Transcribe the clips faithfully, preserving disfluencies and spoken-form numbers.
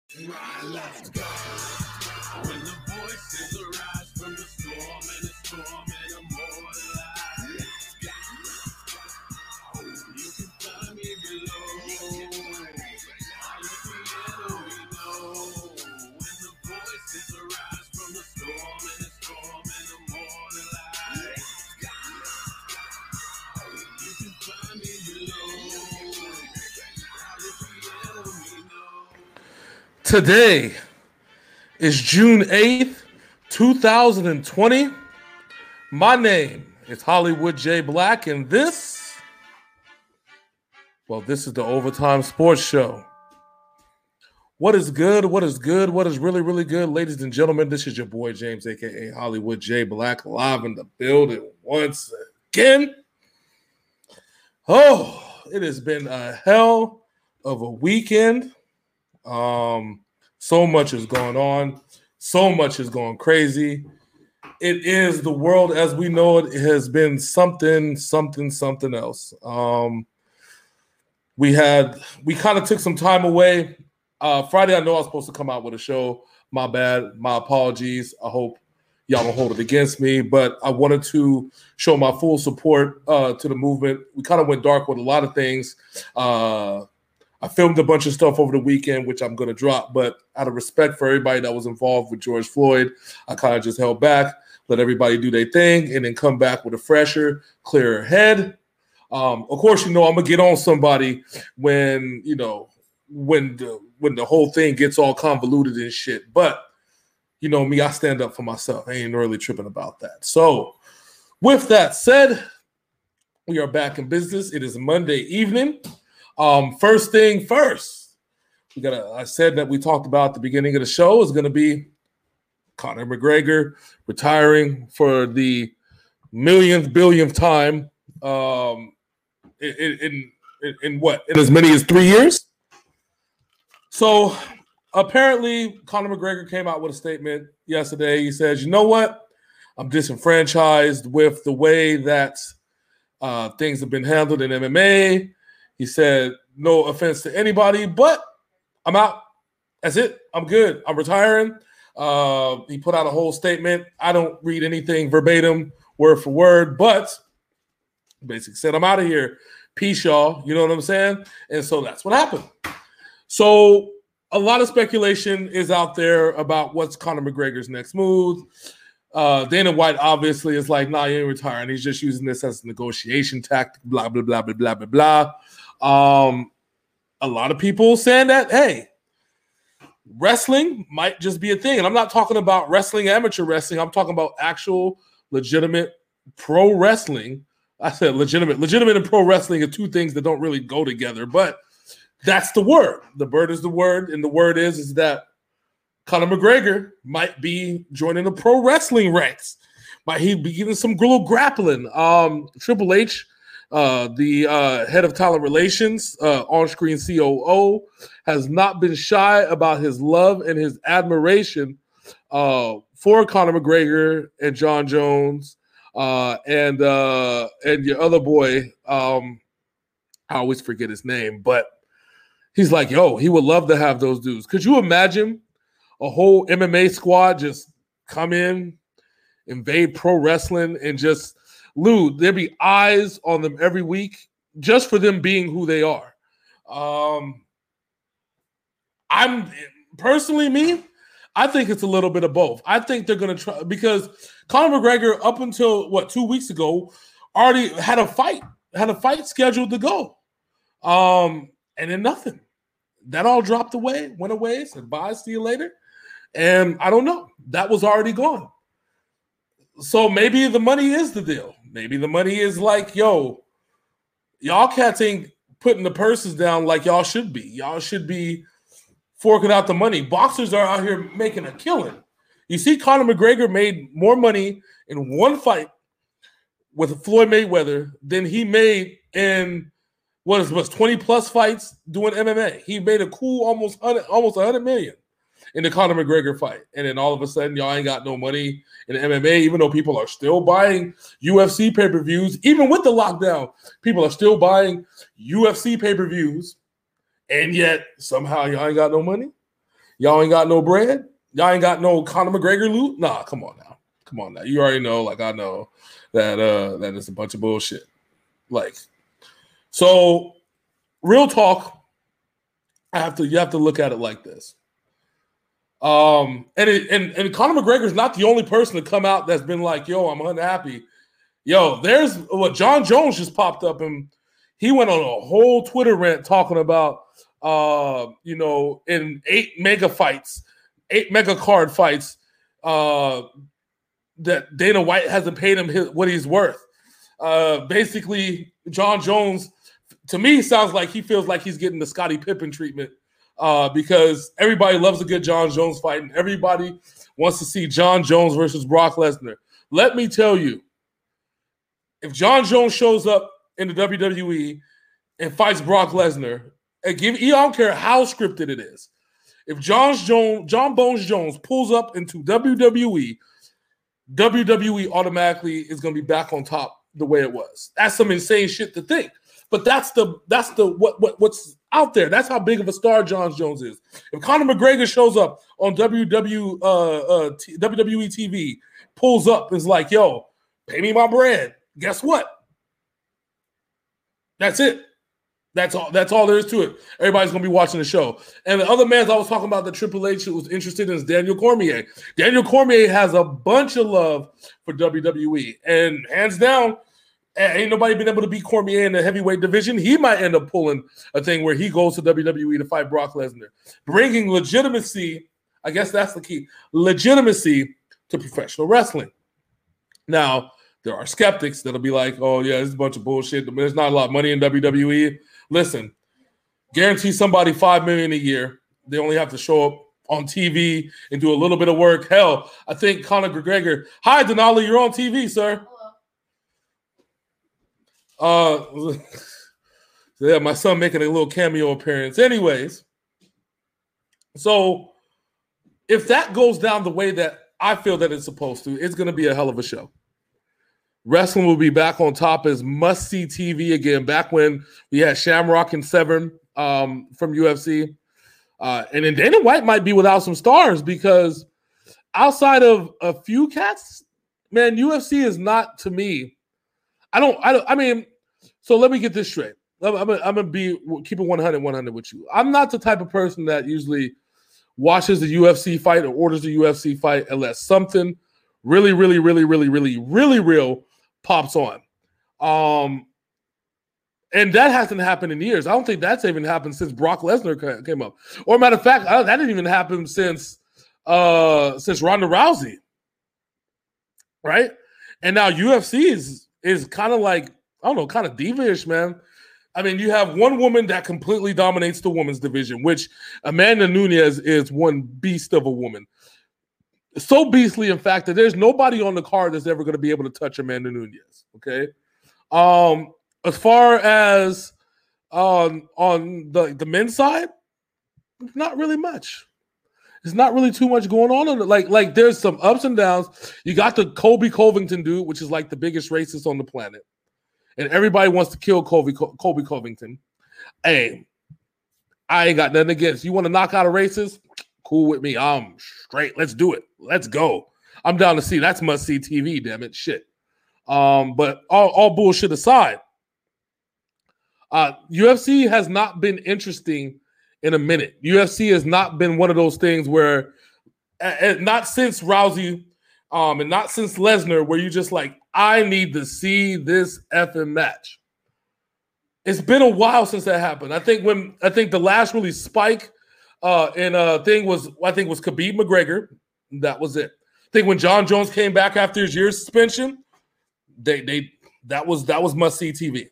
Right, let's go. When the voices arise from the storm and the storm and immortalized, let's go. You can find me below. I'm the piano we know. When the voices arise from the storm and the storm and immortalized, let's go. You can find me below. I'm the piano we know. Today is June eighth, two thousand twenty. My name is Hollywood J. Black, and this, well, this is the Overtime Sports Show. What is good? What is good? What is really, really good? Ladies and gentlemen, this is your boy James, a k a. Hollywood J. Black, live in the building once again. Oh, it has been a hell of a weekend. Um, so much is going on. So much is going crazy. It is the world as we know it. It has been something, something, something else. Um, we had, we kind of took some time away. Uh, Friday, I know I was supposed to come out with a show. My bad. My apologies. I hope y'all don't hold it against me. But I wanted to show my full support uh, to the movement. We kind of went dark with a lot of things. Uh, I filmed a bunch of stuff over the weekend, which I'm going to drop. But out of respect for everybody that was involved with George Floyd, I kind of just held back, let everybody do their thing, and then come back with a fresher, clearer head. Um, of course, you know, I'm going to get on somebody when, you know, when the, when the whole thing gets all convoluted and shit. But, you know me, I stand up for myself. I ain't really tripping about that. So, with that said, we are back in business. It is Monday evening. Um, first thing first, we got. I said that we talked about at the beginning of the show is going to be Conor McGregor retiring for the millionth, billionth time. Um, in, in in in what? In as many as three years. So apparently, Conor McGregor came out with a statement yesterday. He says, "You know what? I'm disenfranchised with the way that uh, things have been handled in M M A." He said, no offense to anybody, but I'm out. That's it. I'm good. I'm retiring. Uh, he put out a whole statement. I don't read anything verbatim, word for word, but basically said, I'm out of here. Peace, y'all. You know what I'm saying? And so that's what happened. So a lot of speculation is out there about what's Conor McGregor's next move. Uh, Dana White obviously is like, nah, he ain't retiring. He's just using this as a negotiation tactic, blah, blah, blah, blah, blah, blah, blah. Um, a lot of people saying that, hey, wrestling might just be a thing. And I'm not talking about wrestling, amateur wrestling. I'm talking about actual, legitimate pro wrestling. I said legitimate. Legitimate and pro wrestling are two things that don't really go together, but that's the word. The bird is the word, and the word is, is that Conor McGregor might be joining the pro wrestling ranks. Might he be getting some little grappling? Um, Triple H, uh, the uh, head of talent relations, uh, on-screen C O O, has not been shy about his love and his admiration uh, for Conor McGregor and John Jones uh, and uh, and your other boy. Um, I always forget his name, but he's like, yo, he would love to have those dudes. Could you imagine a whole M M A squad just come in, invade pro wrestling, and just loot? There'd be eyes on them every week just for them being who they are. Um, I'm personally me, I think it's a little bit of both. I think they're going to try, because Conor McGregor, up until what, two weeks ago, already had a fight, had a fight scheduled to go. Um, and then nothing. That all dropped away, went away, said bye, see you later. And I don't know. That was already gone. So maybe the money is the deal. Maybe the money is like, yo, y'all cats ain't putting the purses down like y'all should be. Y'all should be forking out the money. Boxers are out here making a killing. You see, Conor McGregor made more money in one fight with Floyd Mayweather than he made in what is was twenty plus fights doing M M A. He made a cool almost almost one hundred million in the Conor McGregor fight. And then all of a sudden, y'all ain't got no money in M M A, even though people are still buying U F C pay-per-views. Even with the lockdown, people are still buying U F C pay-per-views, and yet somehow y'all ain't got no money. Y'all ain't got no bread. Y'all ain't got no Conor McGregor loot. Nah, come on now. Come on now. You already know, like I know that uh that is a bunch of bullshit. Like, so real talk. I have to you have to look at it like this. Um, and it, and and Conor McGregor is not the only person to come out that's been like, yo, I'm unhappy. Yo, there's what John Jones just popped up and he went on a whole Twitter rant talking about uh, you know, in eight mega fights, eight mega card fights, uh that Dana White hasn't paid him his, what he's worth. Uh, basically, John Jones, to me, sounds like he feels like he's getting the Scottie Pippen treatment uh, because everybody loves a good John Jones fight and everybody wants to see John Jones versus Brock Lesnar. Let me tell you, if John Jones shows up in the W W E and fights Brock Lesnar, and give, I don't care how scripted it is, if John Jones, John Bones Jones pulls up into W W E, W W E automatically is going to be back on top the way it was. That's some insane shit to think, but that's the that's the what what what's out there. That's how big of a star John Jones is. If Conor McGregor shows up on W W E, uh, uh, T, W W E T V, pulls up, is like, "Yo, pay me my bread." Guess what? That's it. That's all. That's all there is to it. Everybody's gonna be watching the show. And the other man I was talking about that Triple H was interested in is Daniel Cormier. Daniel Cormier has a bunch of love for W W E, and hands down, ain't nobody been able to beat Cormier in the heavyweight division. He might end up pulling a thing where he goes to W W E to fight Brock Lesnar, bringing legitimacy. I guess that's the key: legitimacy to professional wrestling. Now, there are skeptics that'll be like, "Oh yeah, this is a bunch of bullshit. There's not a lot of money in W W E." Listen, guarantee somebody five million dollars a year. They only have to show up on T V and do a little bit of work. Hell, I think Conor McGregor. Hi, Denali, you're on T V, sir. Hello. Uh, yeah, my son making a little cameo appearance. Anyways, so if that goes down the way that I feel that it's supposed to, it's going to be a hell of a show. Wrestling will be back on top as must-see T V again, back when we had Shamrock and Severn um, from U F C. Uh, and then Dana White might be without some stars because outside of a few cats, man, U F C is not, to me, I don't, I don't, I mean, so let me get this straight. I'm, I'm going to be, keep it one hundred, one hundred with you. I'm not the type of person that usually watches the U F C fight or orders the U F C fight unless something really, really, really, really, really, really real pops on. Um, and that hasn't happened in years. I don't think that's even happened since Brock Lesnar came up. Or matter of fact, that didn't even happen since uh, since Ronda Rousey. Right? And now U F C is, is kind of like, I don't know, kind of diva-ish, man. I mean, you have one woman that completely dominates the women's division, which Amanda Nunes is one beast of a woman. So beastly, in fact, that there's nobody on the card that's ever going to be able to touch Amanda Nunes. Okay, um, as far as on on the the men's side, not really much. There's not really too much going on. Like like there's some ups and downs. You got the Colby Covington dude, which is like the biggest racist on the planet, and everybody wants to kill Colby Colby Covington. Hey, I ain't got nothing against you. Want to knock out a racist? Cool with me. I'm straight. Let's do it. Let's go. I'm down to see. That's must-see T V, damn it. Shit. Um, but all, all bullshit aside, uh, U F C has not been interesting in a minute. U F C has not been one of those things where, uh, not since Rousey um, and not since Lesnar, where you just like, I need to see this effing match. It's been a while since that happened. I think when I think the last really spike Uh, and uh, thing was, I think, was Khabib McGregor. That was it. I think when John Jones came back after his year suspension, they they that was that was must see T V.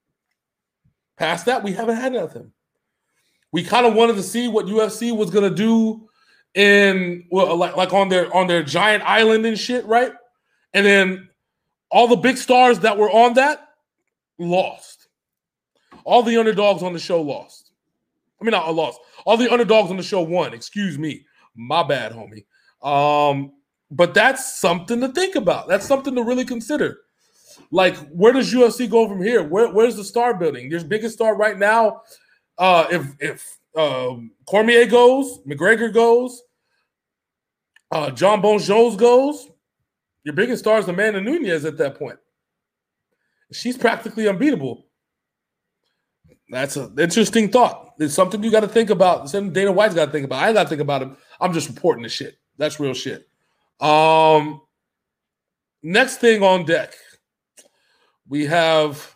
Past that, we haven't had nothing. We kind of wanted to see what U F C was gonna do in well, like like on their on their giant island and shit, right? And then all the big stars that were on that lost. All the underdogs on the show lost. I mean, not a loss. All the underdogs on the show won. Excuse me. My bad, homie. Um, but that's something to think about. That's something to really consider. Like, where does U F C go from here? Where, where's the star building? Your biggest star right now, uh, if if uh, Cormier goes, McGregor goes, uh, John Bones Jones goes. Your biggest star is Amanda Nunes at that point. She's practically unbeatable. That's an interesting thought. It's something you got to think about. Something Dana White's got to think about. I got to think about it. I'm just reporting the shit. That's real shit. Um, next thing on deck, we have.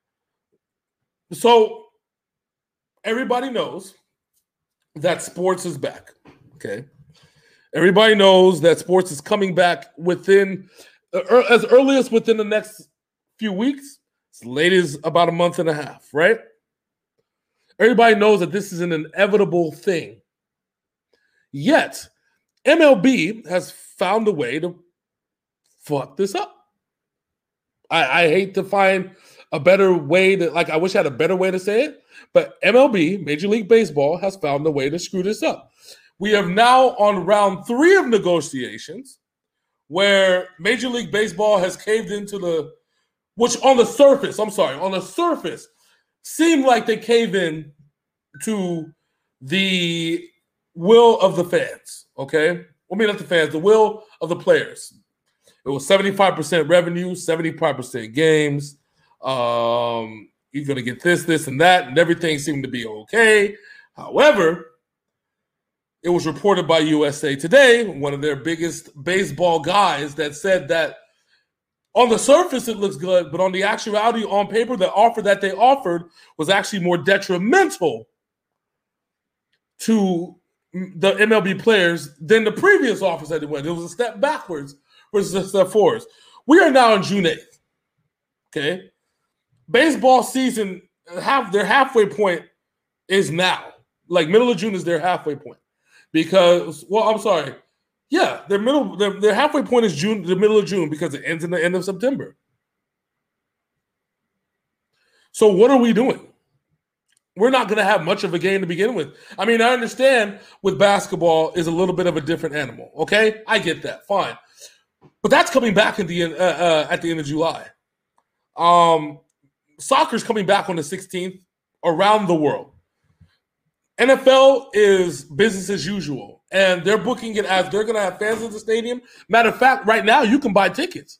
So everybody knows that sports is back. Okay, everybody knows that sports is coming back within uh, as early as within the next few weeks. As late as about a month and a half, right? Everybody knows that this is an inevitable thing. Yet, M L B has found a way to fuck this up. I, I hate to find a better way to, like, I wish I had a better way to say it, but M L B, Major League Baseball, has found a way to screw this up. We are now on round three of negotiations where Major League Baseball has caved into the, which on the surface, I'm sorry, on the surface, seemed like they cave in to the will of the fans, okay? I mean, not the fans, the will of the players. It was seventy-five percent revenue, seventy-five percent games. Um, you're going to get this, this, and that, and everything seemed to be okay. However, it was reported by U S A Today, one of their biggest baseball guys, that said that on the surface, it looks good, but on the actuality, on paper, the offer that they offered was actually more detrimental to the M L B players than the previous offers that they went. It was a step backwards versus a step forwards. We are now on June eighth, okay? Baseball season, half their halfway point is now. Like, middle of June is their halfway point. Because, well, I'm sorry. Yeah, their middle, their, their halfway point is June, the middle of June, because it ends in the end of September. So what are we doing? We're not going to have much of a game to begin with. I mean, I understand with basketball is a little bit of a different animal. Okay, I get that, fine, but that's coming back at the end, uh, uh, at the end of July. Um, soccer's coming back on the sixteenth around the world. N F L is business as usual, and they're booking it as they're going to have fans in the stadium. Matter of fact, right now, you can buy tickets.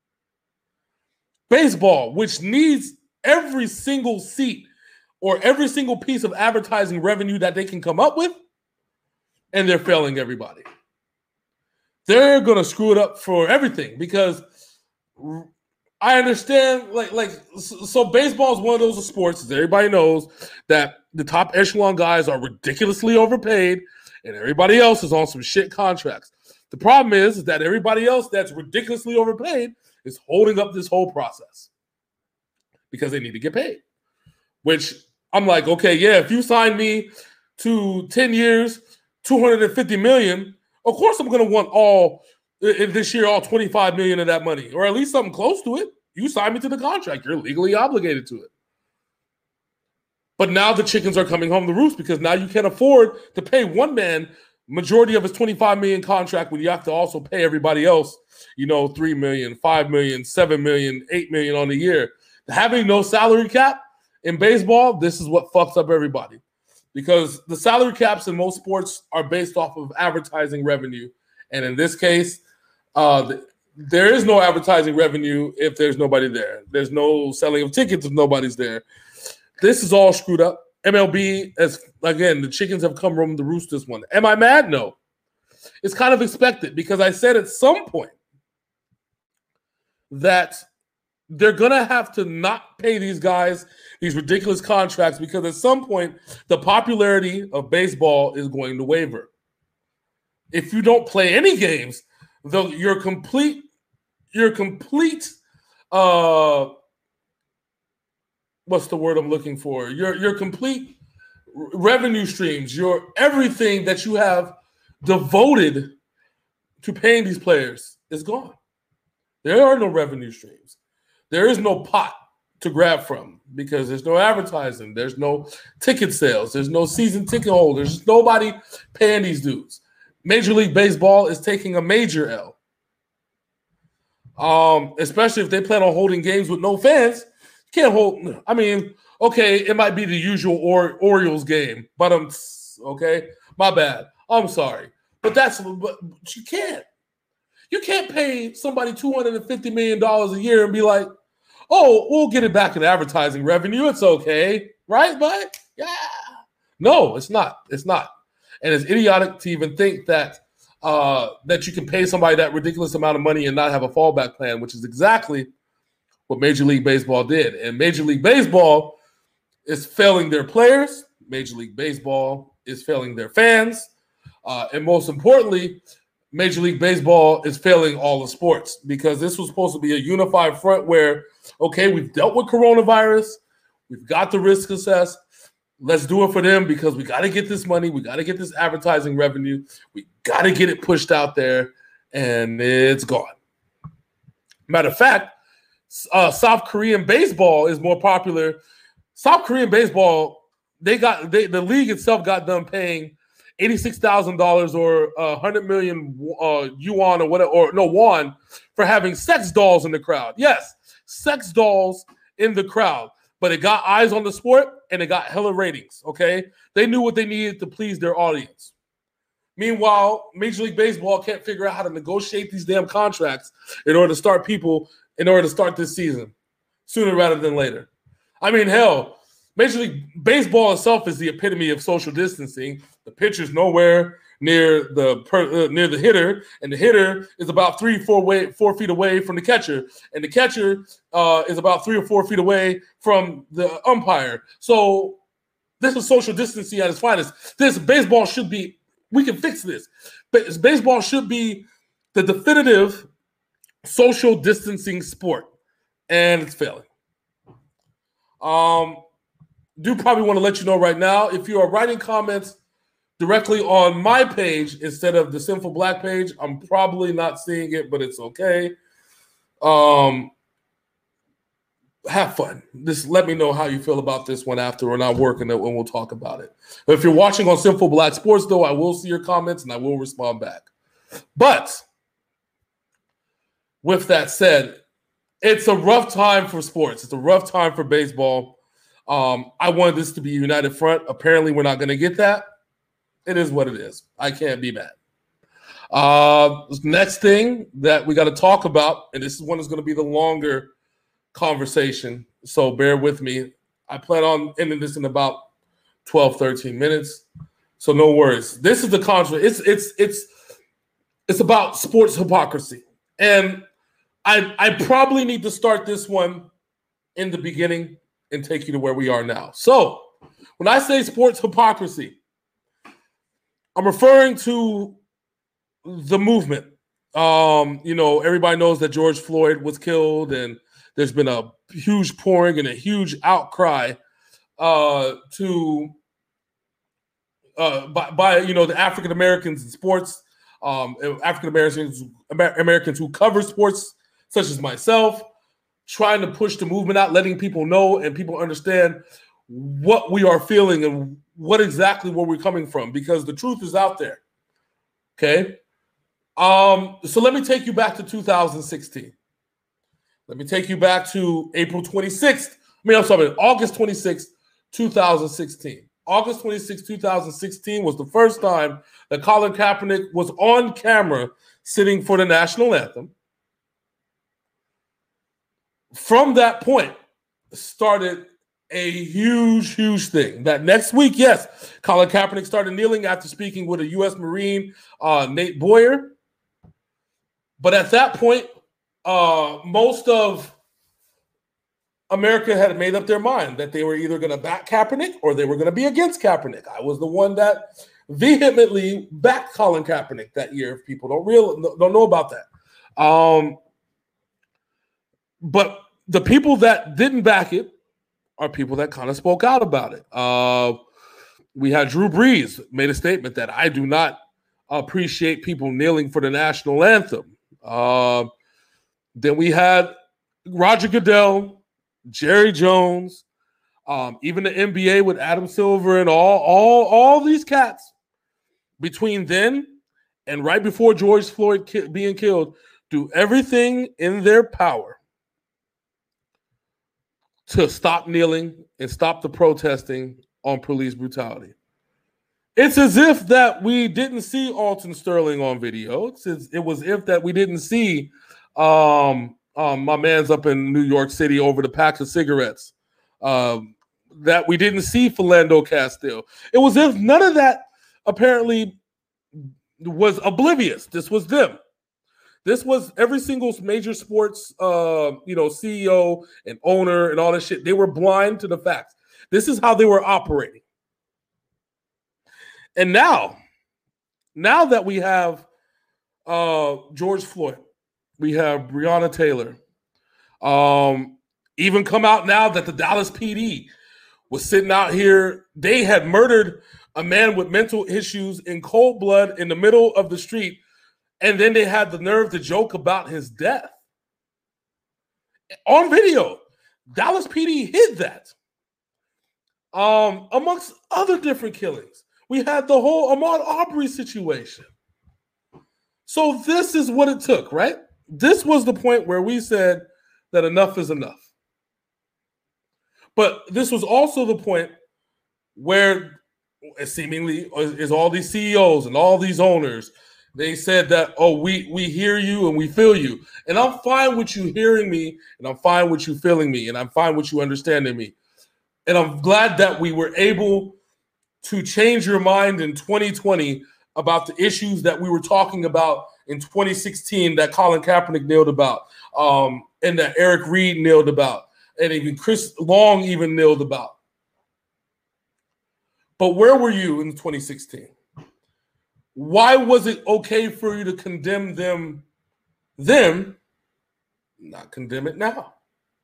Baseball, which needs every single seat or every single piece of advertising revenue that they can come up with, and they're failing everybody. They're going to screw it up for everything because I understand, like, like so baseball is one of those sports, as everybody knows, that the top echelon guys are ridiculously overpaid and everybody else is on some shit contracts. The problem is, is that everybody else that's ridiculously overpaid is holding up this whole process because they need to get paid. Which I'm like, okay, yeah, if you sign me to ten years, two hundred fifty million dollars, of course I'm going to want all in this year, all twenty-five million dollars of that money, or at least something close to it. You sign me to the contract. You're legally obligated to it. But now the chickens are coming home to roost because now you can't afford to pay one man majority of his twenty-five million dollars contract when you have to also pay everybody else, you know, three million dollars, five million dollars, seven million dollars, eight million dollars on the year. Having no salary cap in baseball, this is what fucks up everybody. Because the salary caps in most sports are based off of advertising revenue. And in this case, uh, the, there is no advertising revenue if there's nobody there. There's no selling of tickets if nobody's there. This is all screwed up. M L B, as again, the chickens have come home to roost this one. Am I mad? No. It's kind of expected because I said at some point that they're going to have to not pay these guys these ridiculous contracts because at some point the popularity of baseball is going to waver. If you don't play any games, though, your complete, your complete, uh, what's the word I'm looking for? Your your complete revenue streams, your everything that you have devoted to paying these players is gone. There are no revenue streams. There is no pot to grab from because there's no advertising. There's no ticket sales. There's no season ticket holders. There's nobody paying these dudes. Major League Baseball is taking a major L. Um, especially if they plan on holding games with no fans. You can't hold. I mean, Okay, it might be the usual or- Orioles game, but I'm okay. My bad. I'm sorry, but that's but you can't. You can't pay somebody two hundred fifty million dollars a year and be like, "Oh, we'll get it back in advertising revenue. It's okay, right, bud?" Yeah. No, it's not. It's not. And it's idiotic to even think that uh, that you can pay somebody that ridiculous amount of money and not have a fallback plan, which is exactly what Major League Baseball did. And Major League Baseball is failing their players. Major League Baseball is failing their fans. Uh, and most importantly, Major League Baseball is failing all the sports because this was supposed to be a unified front where, okay, we've dealt with coronavirus. We've got the risk assessed. Let's do it for them because we got to get this money. We got to get this advertising revenue. We got to get it pushed out there, and it's gone. Matter of fact, uh, South Korean baseball is more popular. South Korean baseball, they got they, the league itself got done paying eighty-six thousand dollars or uh, one hundred million uh, yuan or whatever, or no won for having sex dolls in the crowd. Yes, sex dolls in the crowd. But it got eyes on the sport and it got hella ratings, okay? They knew what they needed to please their audience. Meanwhile, Major League Baseball can't figure out how to negotiate these damn contracts in order to start people, in order to start this season sooner rather than later. I mean, hell, Major League Baseball itself is the epitome of social distancing. The pitcher's nowhere near the per, uh, near the hitter, and the hitter is about three, four way, four feet away from the catcher, and the catcher uh, is about three or four feet away from the umpire. So this is social distancing at its finest. This baseball should be. We can fix this. But baseball should be the definitive social distancing sport, and it's failing. Um, do probably want to let you know right now if you are writing comments directly on my page instead of the Sinful Black page, I'm probably not seeing it, but it's okay. Um, have fun. Just let me know how you feel about this one after we're not working it and we'll talk about it. But if you're watching on Sinful Black Sports, though, I will see your comments and I will respond back. But with that said, it's a rough time for sports. It's a rough time for baseball. Um, I wanted this to be a united front. Apparently, we're not going to get that. It is what it is. I can't be mad. Uh, next thing that we got to talk about, and this one is going to be the longer conversation, so bear with me. I plan on ending this in about twelve, thirteen minutes, so no worries. This is the controversy. It's it's it's it's about sports hypocrisy, and I I probably need to start this one in the beginning and take you to where we are now. So when I say sports hypocrisy, I'm referring to the movement. Um, you know, everybody knows that George Floyd was killed, and there's been a huge pouring and a huge outcry uh, to uh, by, by you know the African Americans in sports, um, African Americans Americans who cover sports, such as myself, trying to push the movement out, letting people know and people understand what we are feeling and what exactly where we're coming from, because the truth is out there. Okay. Um, so let me take you back to two thousand sixteen. Let me take you back to April twenty-sixth. I mean, I'm sorry, August twenty-sixth, two thousand sixteen. August twenty-sixth, two thousand sixteen was the first time that Colin Kaepernick was on camera sitting for the national anthem. From that point, started a huge, huge thing. That next week, yes, Colin Kaepernick started kneeling after speaking with a U S Marine, uh, Nate Boyer. But at that point, uh, most of America had made up their mind that they were either going to back Kaepernick or they were going to be against Kaepernick. I was the one that vehemently backed Colin Kaepernick that year. If people don't real don't know about that, um, but the people that didn't back it are people that kind of spoke out about it. Uh, we had Drew Brees made a statement that I do not appreciate people kneeling for the national anthem. Uh, then we had Roger Goodell, Jerry Jones, um, even the N B A with Adam Silver and all, all, all these cats between then and right before George Floyd ki- being killed, do everything in their power to stop kneeling and stop the protesting on police brutality. It's as if that we didn't see Alton Sterling on video. It's as, it was if that we didn't see um, um, my man's up in New York City over the packs of cigarettes. Um, that we didn't see Philando Castile. It was if none of that apparently was oblivious. This was them. This was every single major sports, uh, you know, C E O and owner and all that shit. They were blind to the facts. This is how they were operating. And now, now that we have uh, George Floyd, we have Breonna Taylor, um, even come out now that the Dallas P D was sitting out here. They had murdered a man with mental issues in cold blood in the middle of the street. And then they had the nerve to joke about his death. On video, Dallas P D hid that. Um, amongst other different killings. We had the whole Ahmaud Arbery situation. So this is what it took, right? This was the point where we said that enough is enough. But this was also the point where seemingly is all these C E Os and all these owners, they said that, oh, we, we hear you and we feel you. And I'm fine with you hearing me, and I'm fine with you feeling me, and I'm fine with you understanding me. And I'm glad that we were able to change your mind in twenty twenty about the issues that we were talking about in twenty sixteen that Colin Kaepernick nailed about, um, and that Eric Reed nailed about, and even Chris Long even nailed about. But where were you in twenty sixteen? Why was it okay for you to condemn them, them, not condemn it now?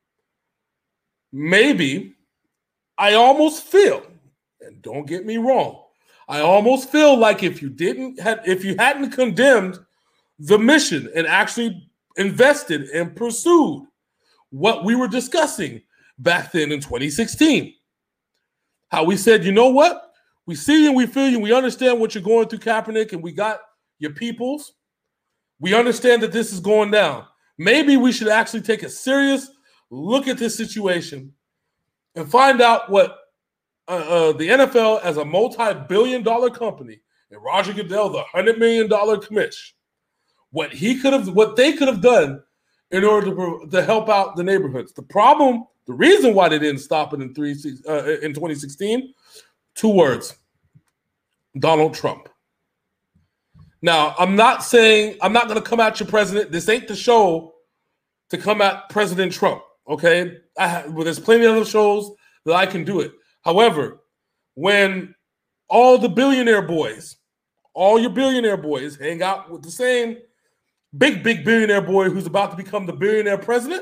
Maybe I almost feel, and don't get me wrong, I almost feel like if you didn't have, if you hadn't condemned the mission and actually invested and pursued what we were discussing back then in twenty sixteen, how we said, you know what? We see you and we feel you. And we understand what you're going through, Kaepernick, and we got your peoples. We understand that this is going down. Maybe we should actually take a serious look at this situation and find out what uh, uh, the N F L as a multi-billion dollar company and Roger Goodell, the one hundred million dollars commish, what he could have, what they could have done in order to, to help out the neighborhoods. The problem, the reason why they didn't stop it in three uh, in twenty sixteen, two words: Donald Trump. Now, I'm not saying I'm not going to come at your president. This ain't the show to come at President Trump. Okay, I, well, there's plenty of other shows that I can do it. However, when all the billionaire boys, all your billionaire boys hang out with the same big, big billionaire boy who's about to become the billionaire president,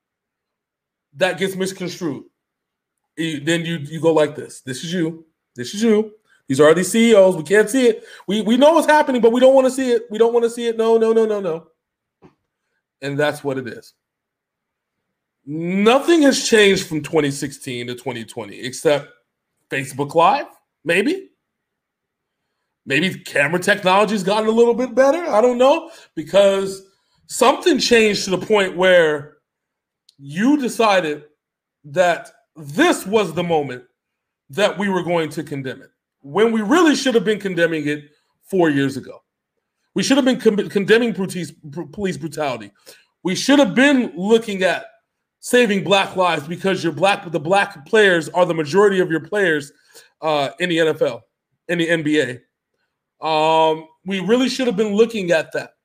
that gets misconstrued. You, then you, you go like this. This is you. This is you. These are the C E Os. We can't see it. We, we know what's happening, but we don't want to see it. We don't want to see it. No, no, no, no, no. And that's what it is. Nothing has changed from twenty sixteen to twenty twenty except Facebook Live, maybe. Maybe camera technology's gotten a little bit better. I don't know, because something changed to the point where you decided that this was the moment that we were going to condemn it, when we really should have been condemning it four years ago. We should have been con- condemning police, police brutality. We should have been looking at saving black lives, because your black, the black players are the majority of your players uh, in the N F L, in the N B A. Um, we really should have been looking at that.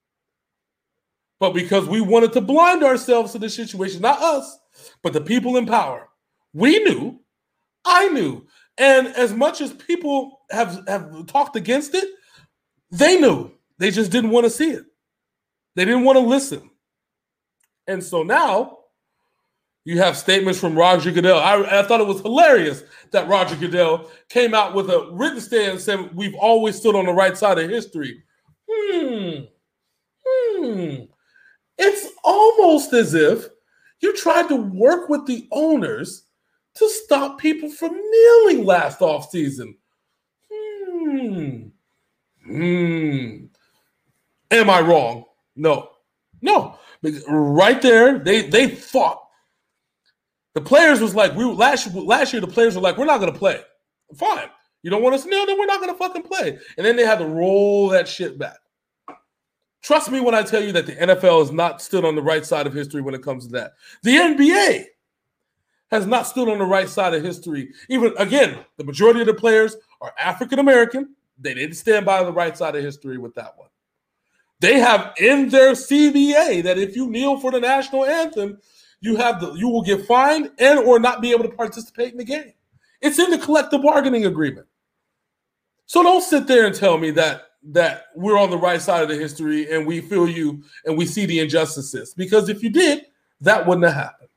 But because we wanted to blind ourselves to the situation, not us, but the people in power, we knew, I knew. And as much as people have, have talked against it, they knew. They just didn't want to see it. They didn't want to listen. And so now you have statements from Roger Goodell. I, I thought it was hilarious that Roger Goodell came out with a written stand and said, we've always stood on the right side of history. Hmm. Hmm. It's almost as if you tried to work with the owners to stop people from kneeling last offseason. Hmm. Hmm. Am I wrong? No. No. Right there, they, they fought. The players was like, we last last year the players were like, we're not gonna play. Fine. You don't want us to kneel, then we're not gonna fucking play. And then they had to roll that shit back. Trust me when I tell you that the N F L has not stood on the right side of history when it comes to that. The N B A has not stood on the right side of history. Even, again, the majority of the players are African-American. They didn't stand by the right side of history with that one. They have in their C B A that if you kneel for the national anthem, you have the you will get fined and or not be able to participate in the game. It's in the collective bargaining agreement. So don't sit there and tell me that that we're on the right side of the history and we feel you and we see the injustices. Because if you did, that wouldn't have happened.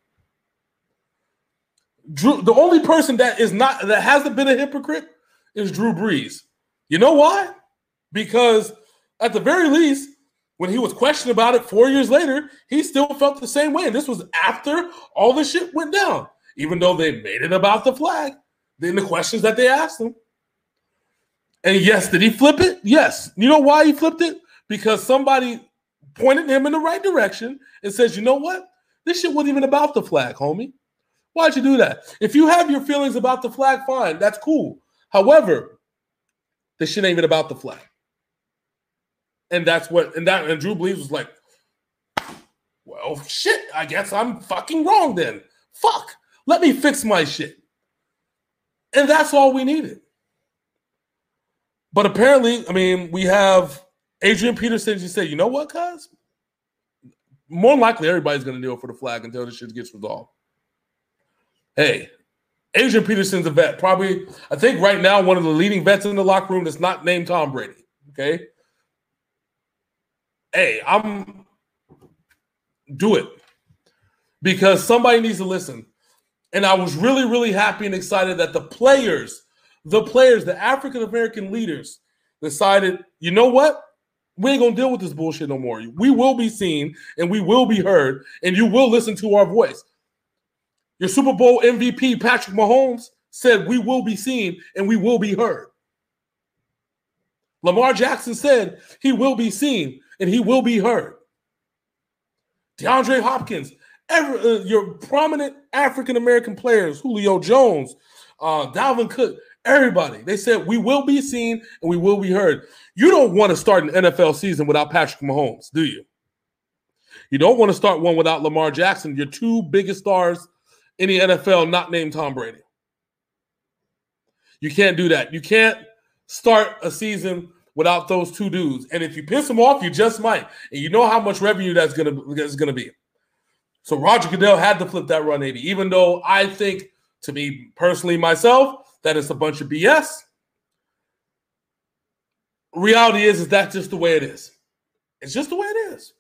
Drew, the only person that is not that hasn't been a hypocrite is Drew Brees. You know why? Because at the very least, when he was questioned about it four years later, he still felt the same way. And this was after all the shit went down. Even though they made it about the flag, then the questions that they asked him. And yes, did he flip it? Yes. You know why he flipped it? Because somebody pointed him in the right direction and says, you know what? This shit wasn't even about the flag, homie. Why'd you do that? If you have your feelings about the flag, fine. That's cool. However, this shit ain't even about the flag. And that's what, and that, and Drew Brees was like, well, shit, I guess I'm fucking wrong then. Fuck. Let me fix my shit. And that's all we needed. But apparently, I mean, we have Adrian Peterson just said, you know what, cuz? More likely everybody's going to kneel for the flag until this shit gets resolved. Hey, Adrian Peterson's a vet. Probably, I think right now, one of the leading vets in the locker room that's not named Tom Brady. Okay? Hey, I'm do it. Because somebody needs to listen. And I was really, really happy and excited that the players, the players, the African-American leaders decided, you know what? We ain't going to deal with this bullshit no more. We will be seen and we will be heard and you will listen to our voice. Your Super Bowl M V P, Patrick Mahomes, said we will be seen and we will be heard. Lamar Jackson said he will be seen and he will be heard. DeAndre Hopkins, every, uh, your prominent African-American players, Julio Jones, uh, Dalvin Cook, everybody, they said we will be seen and we will be heard. You don't want to start an N F L season without Patrick Mahomes, do you? You don't want to start one without Lamar Jackson, your two biggest stars in the N F L not named Tom Brady. You can't do that. You can't start a season without those two dudes. And if you piss them off, you just might. And you know how much revenue that's gonna that's gonna be. So Roger Goodell had to flip that one eighty, even though I think, to me personally myself, that it's a bunch of B S. Reality is, is that's just the way it is. It's just the way it is.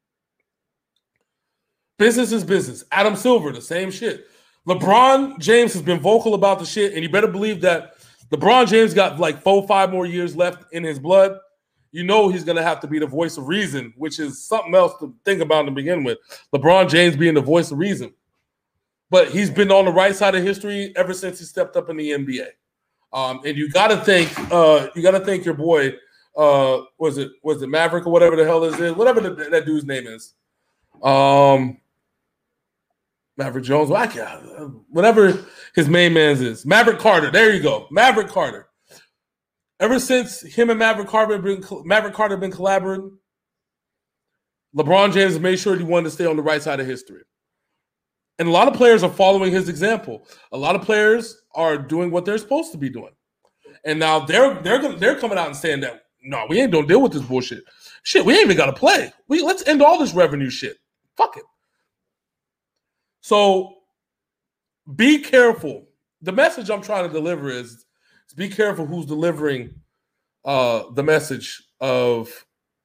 Business is business. Adam Silver, the same shit. LeBron James has been vocal about the shit, and you better believe that LeBron James got like four, five more years left in his blood. You know he's going to have to be the voice of reason, which is something else to think about to begin with. LeBron James being the voice of reason. But he's been on the right side of history ever since he stepped up in the N B A. Um, and you got to thank uh, you got to thank your boy, uh, was it was it Maverick or whatever the hell is it, whatever the, that dude's name is. Um, Maverick Jones, well, I can't, whatever his main man's is. Maverick Carter, there you go. Maverick Carter. Ever since him and Maverick Carter been Maverick Carter been collaborating, LeBron James has made sure he wanted to stay on the right side of history. And a lot of players are following his example. A lot of players are doing what they're supposed to be doing. And now they're they're they're coming out and saying that, no, we ain't gonna deal with this bullshit. Shit, we ain't even gotta play. We let's end all this revenue shit. Fuck it. So be careful. The message I'm trying to deliver is, is be careful who's delivering uh, the message of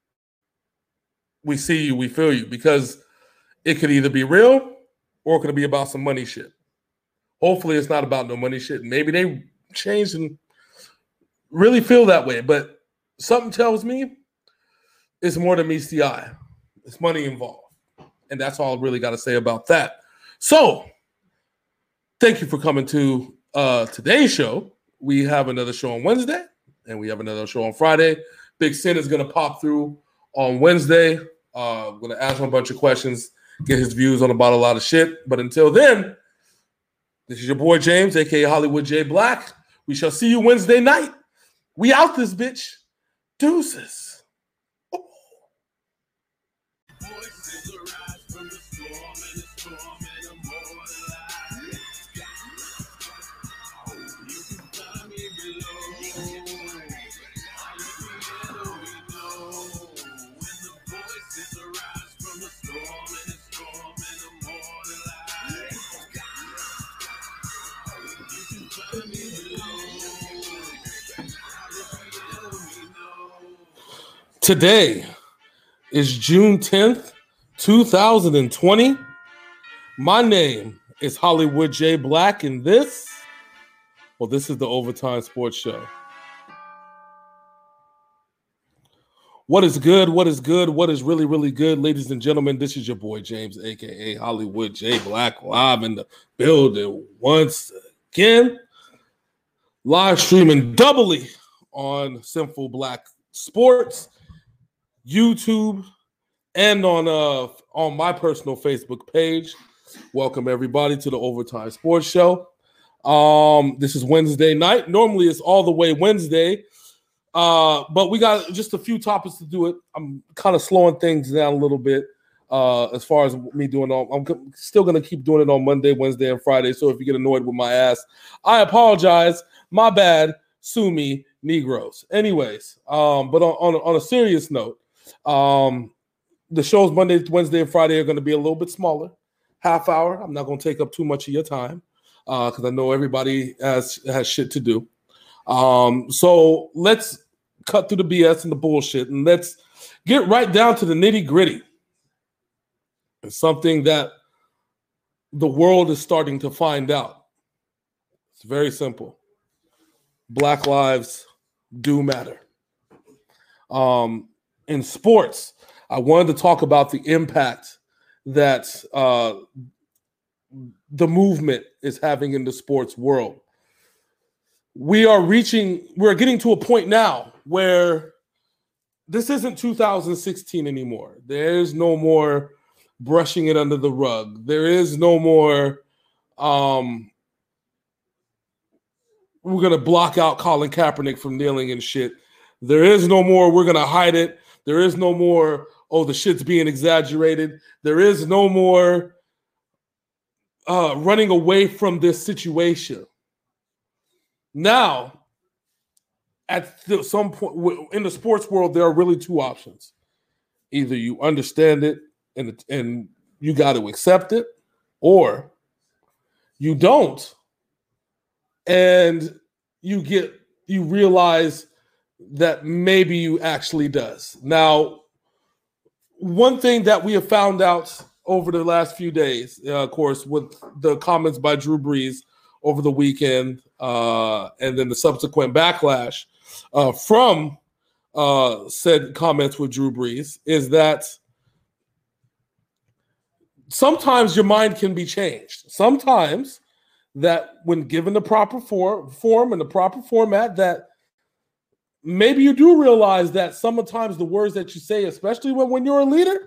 we see you, we feel you, because it could either be real or it could be about some money shit. Hopefully it's not about no money shit. Maybe they changed and really feel that way, but something tells me it's more than meets the eye. It's money involved. And that's all I really got to say about that. So, thank you for coming to uh, today's show. We have another show on Wednesday, and we have another show on Friday. Big Sin is going to pop through on Wednesday. Uh, I'm going to ask him a bunch of questions, get his views on about a lot of shit. But until then, This is your boy James, aka Hollywood J Black. We shall see you Wednesday night. We out this bitch. Deuces. Voices arise from the storm and the storm and immortalized. You can find me below. I'm the creator, we know. When the voices arise from the storm and the storm and immortalized. You can find me below. I'm the creator, we know. Today is June tenth, two thousand twenty. My name is Hollywood J Black, and this, well, this is the Overtime Sports Show. What is good? What is good? What is really, really good? Ladies and gentlemen, this is your boy James, aka Hollywood J Black, live in the building once again. Live streaming doubly on Sinful Black Sports, YouTube, and on uh on my personal Facebook page. Welcome everybody to the Overtime Sports Show. Um, this is Wednesday night. Normally it's all the way Wednesday, uh, but we got just a few topics to do it. I'm kind of slowing things down a little bit uh, as far as me doing all. I'm still gonna keep doing it on Monday, Wednesday, and Friday. So if you get annoyed with my ass, I apologize. My bad. Sue me, Negroes. Anyways, um, but on, on on a serious note. Um, the shows Monday, Wednesday, and Friday are going to be a little bit smaller, half hour. I'm not going to take up too much of your time because uh, I know everybody has has shit to do. Um, so let's cut through the B S and the bullshit and let's get right down to the nitty gritty. It's something that the world is starting to find out. It's very simple. Black lives do matter. Um, in sports, I wanted to talk about the impact that uh, the movement is having in the sports world. We are reaching, we're getting to a point now where this isn't two thousand sixteen anymore. There's no more brushing it under the rug. There is no more, um, we're going to block out Colin Kaepernick from kneeling and shit. There is no more, we're going to hide it. There is no more, oh, the shit's being exaggerated. There is no more uh, running away from this situation. Now, at the, some point in the sports world, there are really two options. Either you understand it and, and you got to accept it, or you don't. And you get, you realize that maybe you actually does. Now, one thing that we have found out over the last few days, uh, of course, with the comments by Drew Brees over the weekend, uh, and then the subsequent backlash uh, from uh, said comments with Drew Brees, is that sometimes your mind can be changed. Sometimes that when given the proper for, form and the proper format, that maybe you do realize that sometimes the words that you say, especially when, when you're a leader,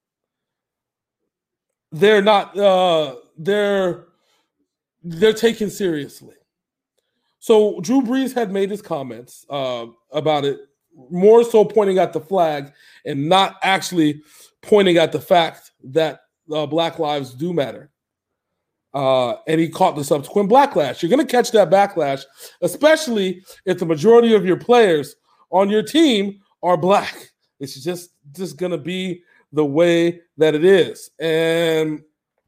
they're not, uh, they're, they're taken seriously. So Drew Brees had made his comments uh, about it, more so pointing at the flag and not actually pointing at the fact that uh, Black lives do matter. Uh, and he caught the subsequent backlash. You're going to catch that backlash, especially if the majority of your players on your team are Black. It's just, just going to be the way that it is. And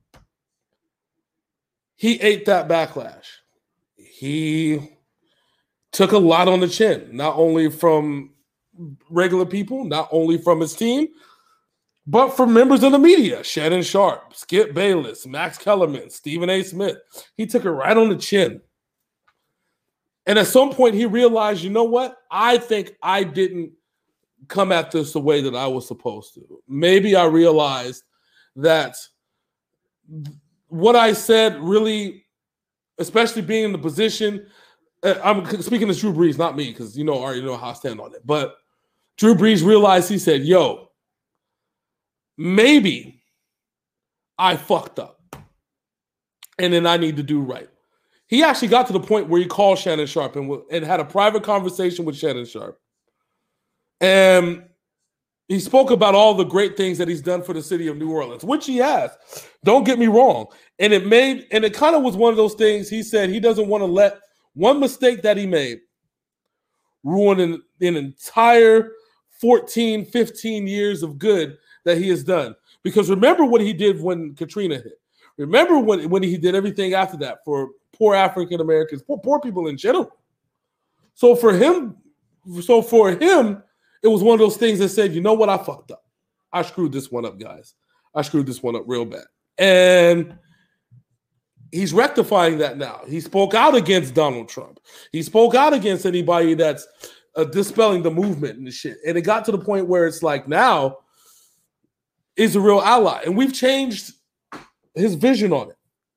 he ate that backlash. He took a lot on the chin, not only from regular people, not only from his team, but from members of the media, Shannon Sharp, Skip Bayless, Max Kellerman, Stephen A. Smith. He took it right on the chin. And at some point he realized, you know what? I think I didn't come at this the way that I was supposed to. Maybe I realized that what I said really, especially being in the position, I'm speaking to Drew Brees, not me, because you know, I already know how I stand on it. But Drew Brees realized, he said, yo, maybe I fucked up. and then I need to do right. He actually got to the point where he called Shannon Sharpe and, and had a private conversation with Shannon Sharpe. And he spoke about all the great things that he's done for the city of New Orleans, which he has. Don't get me wrong. And it made, and it kind of was one of those things. He said he doesn't want to let one mistake that he made ruin an, an entire fourteen, fifteen years of good that he has done. Because remember what he did when Katrina hit. Remember when, when he did everything after that for poor African Americans, poor, poor people in general. So for him, so for him, it was one of those things that said, you know what, I fucked up. I screwed this one up, guys. I screwed this one up real bad. And he's rectifying that now. He spoke out against Donald Trump. He spoke out against anybody that's uh, dispelling the movement and the shit. And it got to the point where it's like now he's a real ally. And we've changed his vision on it.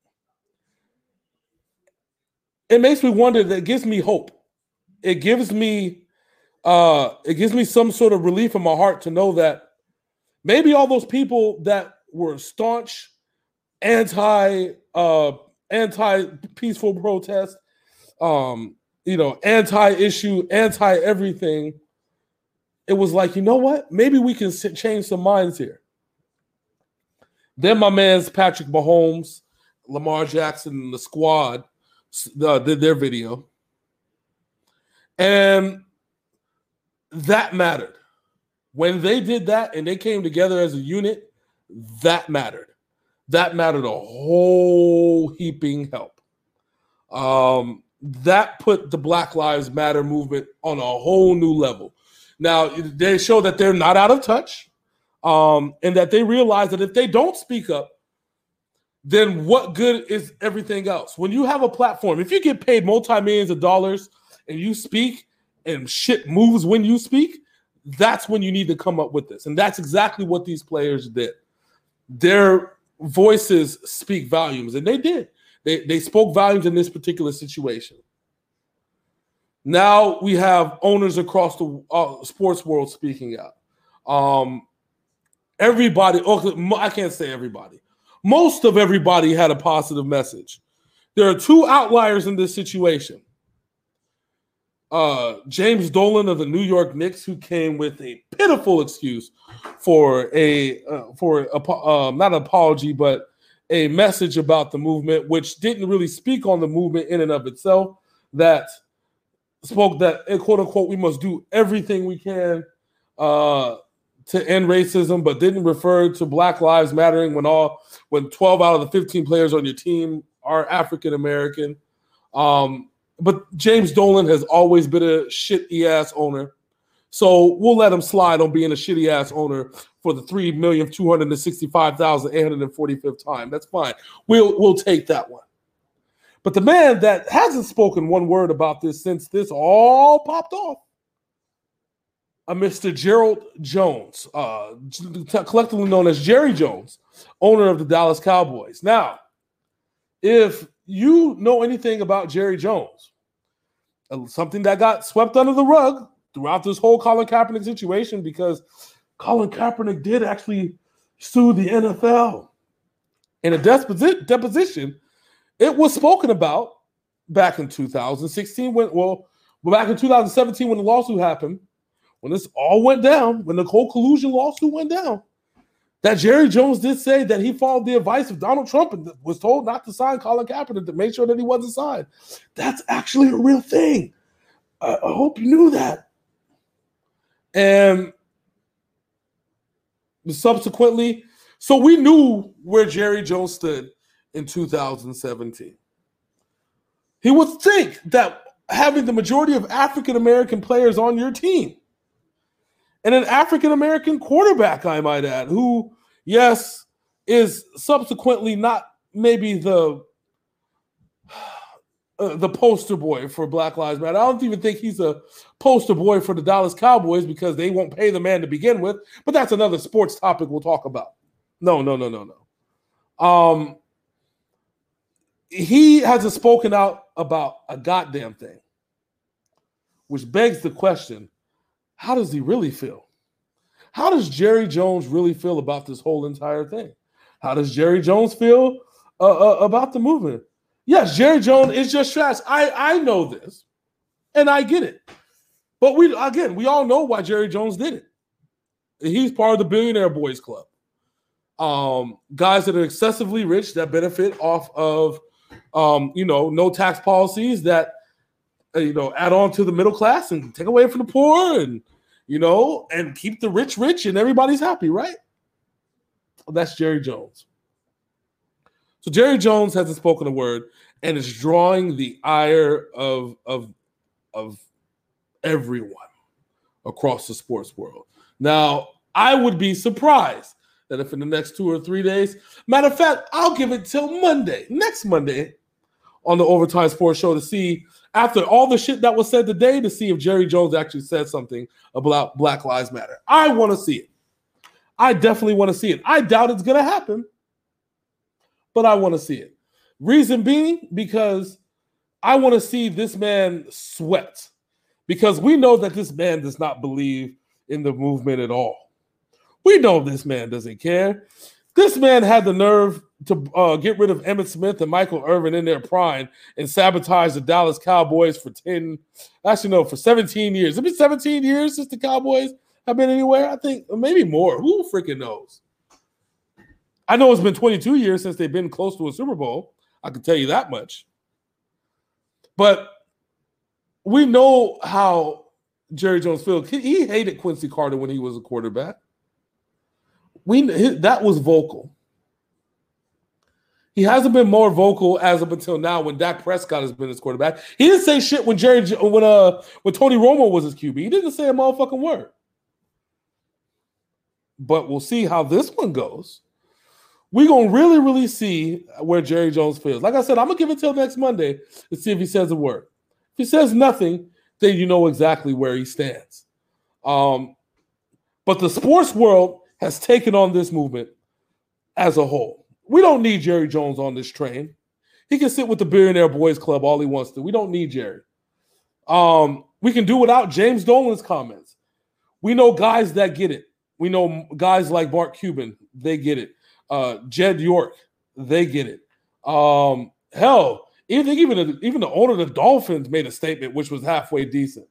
It makes me wonder, that gives me hope. It gives me uh, it gives me some sort of relief in my heart to know that maybe all those people that were staunch anti uh, anti-peaceful protest, um, you know, anti-issue, anti-everything, it was like, you know what? Maybe we can sit, change some minds here. Then my man's Patrick Mahomes, Lamar Jackson, and the squad uh, did their video. And that mattered. When they did that and they came together as a unit, that mattered. That mattered a whole heaping help. Um, that put the Black Lives Matter movement on a whole new level. Now, they show that they're not out of touch, um, and that they realize that if they don't speak up, then what good is everything else? When you have a platform, if you get paid multi-millions of dollars and you speak and shit moves when you speak, that's when you need to come up with this. And that's exactly what these players did. Their voices speak volumes, and they did. They, they spoke volumes in this particular situation. Now we have owners across the uh, sports world speaking out. Um, everybody, oh, I can't say everybody. Most of everybody had a positive message. There are two outliers in this situation. Uh, James Dolan of the New York Knicks, who came with a pitiful excuse for a uh, for a, uh, not an apology, but a message about the movement, which didn't really speak on the movement in and of itself. That spoke that, quote unquote, we must do everything we can uh, to end racism, but didn't refer to Black Lives Mattering when all when twelve out of the fifteen players on your team are African American. Um, But James Dolan has always been a shitty-ass owner. So we'll let him slide on being a shitty-ass owner for the three million two hundred sixty-five thousand eight hundred forty-fifth time. That's fine. We'll, we'll take that one. But the man that hasn't spoken one word about this since this all popped off, uh, Mister Gerald Jones, uh, collectively known as Jerry Jones, owner of the Dallas Cowboys. Now, if you know anything about Jerry Jones, something that got swept under the rug throughout this whole Colin Kaepernick situation, because Colin Kaepernick did actually sue the N F L in a deposi- deposition. It was spoken about back in two thousand sixteen, when well, back in two thousand seventeen when the lawsuit happened, when this all went down, when the whole collusion lawsuit went down, that Jerry Jones did say that he followed the advice of Donald Trump and was told not to sign Colin Kaepernick to make sure that he wasn't signed. That's actually a real thing. I, I hope you knew that. And subsequently, so we knew where Jerry Jones stood in two thousand seventeen. He would think that having the majority of African-American players on your team, and an African-American quarterback, I might add, who, yes, is subsequently not maybe the uh, the poster boy for Black Lives Matter. I don't even think he's a poster boy for the Dallas Cowboys because they won't pay the man to begin with. But that's another sports topic we'll talk about. No, no, no, no, no. Um, he hasn't spoken out about a goddamn thing, which begs the question, how does he really feel? How does Jerry Jones really feel about this whole entire thing? How does Jerry Jones feel uh, uh, about the movement. Yes, Jerry Jones is just trash. I, I know this, and I get it. But we again, we all know why Jerry Jones did it. He's part of the Billionaire Boys Club. Um, guys that are excessively rich that benefit off of, um, you know, no tax policies that, uh, you know, add on to the middle class and take away from the poor and, you know, and keep the rich rich and everybody's happy, right? Well, that's Jerry Jones. So Jerry Jones hasn't spoken a word and is drawing the ire of, of, of everyone across the sports world. Now, I would be surprised that if in the next two or three days, matter of fact, I'll give it till Monday, next Monday on the Overtime Sports Show to see, after all the shit that was said today, to see if Jerry Jones actually said something about Black Lives Matter. I want to see it. I definitely want to see it. I doubt it's going to happen, but I want to see it. Reason being, because I want to see this man sweat, because we know that this man does not believe in the movement at all. We know this man doesn't care. This man had the nerve to uh, get rid of Emmitt Smith and Michael Irvin in their prime and sabotage the Dallas Cowboys for ten, actually no, for seventeen years. It's been seventeen years since the Cowboys have been anywhere. I think maybe more. Who freaking knows? I know it's been twenty-two years since they've been close to a Super Bowl. I can tell you that much. But we know how Jerry Jones feels. He, he hated Quincy Carter when he was a quarterback. We that was vocal. He hasn't been more vocal as of until now when Dak Prescott has been his quarterback. He didn't say shit when Jerry when uh when Tony Romo was his Q B. He didn't say a motherfucking word. But we'll see how this one goes. We're gonna really, really see where Jerry Jones feels. Like I said, I'm gonna give it till next Monday to see if he says a word. If he says nothing, then you know exactly where he stands. Um, but the sports world has taken on this movement as a whole. We don't need Jerry Jones on this train. He can sit with the Billionaire Boys Club all he wants to. We don't need Jerry. Um, we can do without James Dolan's comments. We know guys that get it. We know guys like Bart Cuban, they get it. Uh, Jed York, they get it. Um, hell, even even even the owner of the Dolphins made a statement which was halfway decent.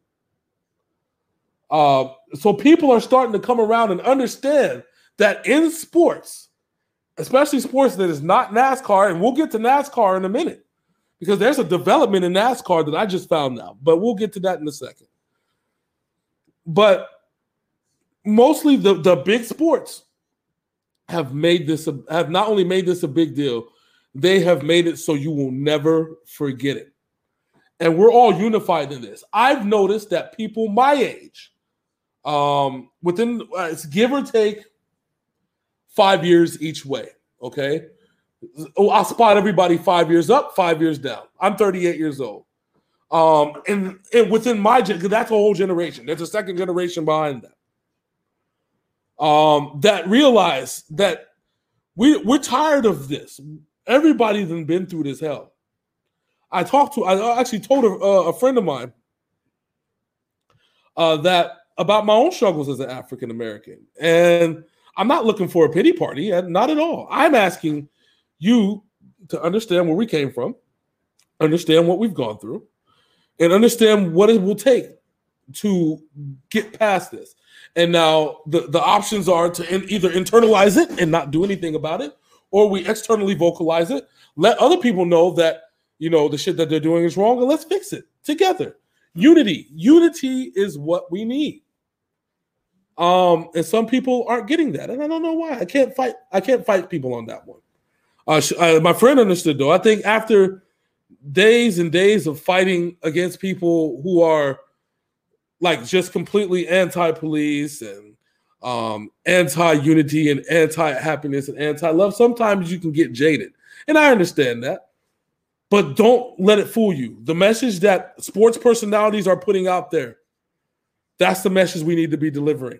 Uh, so people are starting to come around and understand that in sports, especially sports that is not NASCAR, and we'll get to NASCAR in a minute because there's a development in NASCAR that I just found out, but we'll get to that in a second. But mostly the, the big sports have made this, a, have not only made this a big deal, they have made it so you will never forget it. And we're all unified in this. I've noticed that people my age, um, within, uh, it's give or take five years each way, okay? I'll spot everybody five years up, five years down. I'm thirty-eight years old. Um, and, and within my generation, that's a whole generation. There's a second generation behind that. Um, that realize that we, we're tired of this. Everybody's been through this hell. I talked to, I actually told a, a friend of mine uh, that about my own struggles as an African American. And I'm not looking for a pity party, not at all. I'm asking you to understand where we came from, understand what we've gone through, and understand what it will take to get past this. And now the, the options are to in, either internalize it and not do anything about it, or we externally vocalize it, let other people know that, you know, the shit that they're doing is wrong, and let's fix it together. Unity. Unity is what we need. Um, and some people aren't getting that, and I don't know why. I can't fight. I can't fight people on that one. Uh, uh, my friend understood, though. I think after days and days of fighting against people who are like just completely anti-police and um, anti-unity and anti-happiness and anti-love, sometimes you can get jaded, and I understand that. But don't let it fool you. The message that sports personalities are putting out there, that's the message we need to be delivering.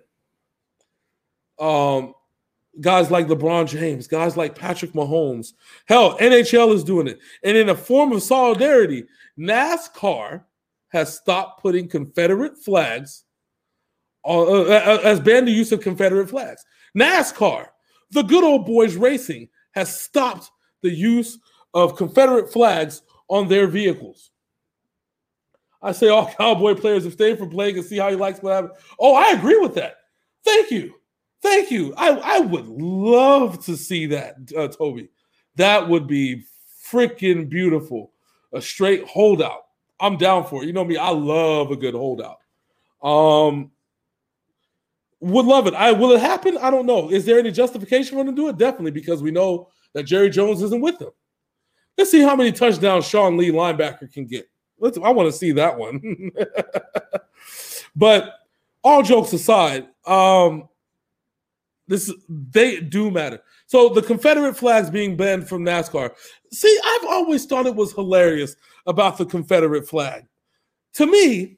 Um, guys like LeBron James, guys like Patrick Mahomes. Hell, N H L is doing it. And in a form of solidarity, NASCAR has stopped putting Confederate flags, on, uh, has banned the use of Confederate flags. NASCAR, the good old boys racing, has stopped the use of Confederate flags on their vehicles. I say all Cowboy players abstain from playing and see how he likes what happens. Oh, I agree with that. Thank you. Thank you. I, I would love to see that, uh, Toby. That would be freaking beautiful. A straight holdout. I'm down for it. You know me, I love a good holdout. Um, would love it. I will it happen? I don't know. Is there any justification for them to do it? Definitely, because we know that Jerry Jones isn't with them. Let's see how many touchdowns Sean Lee, linebacker, can get. Let's, I want to see that one. But all jokes aside, um, this they do matter. So the Confederate flags being banned from NASCAR. See, I've always thought it was hilarious about the Confederate flag. To me,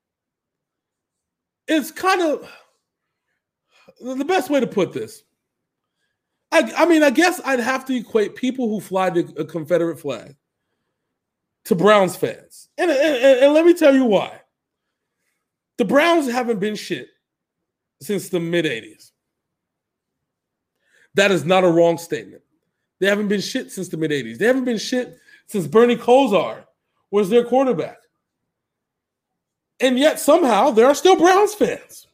it's kind of the best way to put this. I, I mean, I guess I'd have to equate people who fly the a Confederate flag to Browns fans. And, and, and let me tell you why. The Browns haven't been shit since the mid-eighties. That is not a wrong statement. They haven't been shit since the mid-eighties. They haven't been shit since Bernie Kosar was their quarterback. And yet somehow there are still Browns fans.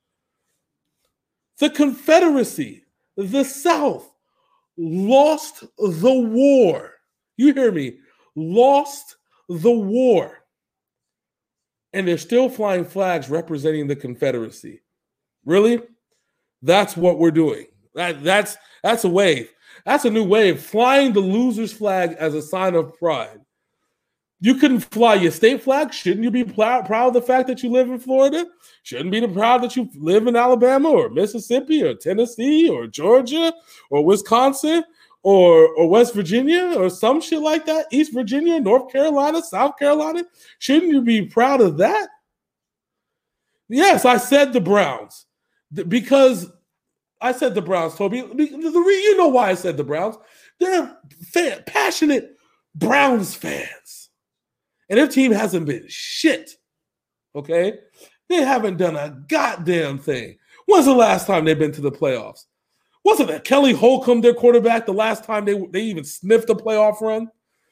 The Confederacy, the South, lost the war. You hear me? Lost the war. And they're still flying flags representing the Confederacy. Really? That's what we're doing. That, that's, that's a wave. That's a new wave. Flying the loser's flag as a sign of pride. You couldn't fly your state flag. Shouldn't you be proud, proud of the fact that you live in Florida? Shouldn't be proud that you live in Alabama or Mississippi or Tennessee or Georgia or Wisconsin or, or West Virginia or some shit like that? East Virginia, North Carolina, South Carolina? Shouldn't you be proud of that? Yes, I said the Browns because I said the Browns, Toby. You know why I said the Browns. They're fan, passionate Browns fans. And their team hasn't been shit, okay? They haven't done a goddamn thing. When's the last time they've been to the playoffs? Wasn't it Kelly Holcomb, their quarterback, the last time they, they even sniffed a playoff run?